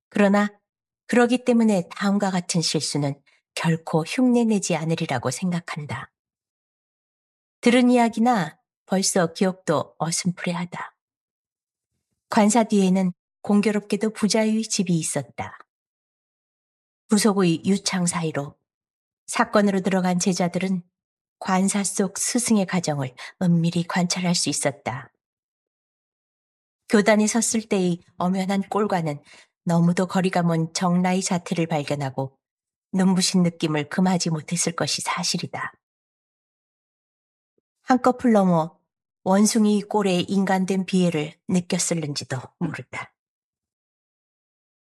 그러나 그러기 때문에 다음과 같은 실수는 결코 흉내내지 않으리라고 생각한다. 들은 이야기나 벌써 기억도 어슴푸레하다. 관사 뒤에는 공교롭게도 부자의 집이 있었다. 부속의 유창 사이로 사건으로 들어간 제자들은 관사 속 스승의 가정을 은밀히 관찰할 수 있었다. 교단에 섰을 때의 엄연한 꼴과는 너무도 거리가 먼 정라의 자태를 발견하고 눈부신 느낌을 금하지 못했을 것이 사실이다. 한꺼풀 넘어 원숭이 꼴의 인간된 비애를 느꼈을는지도 모른다.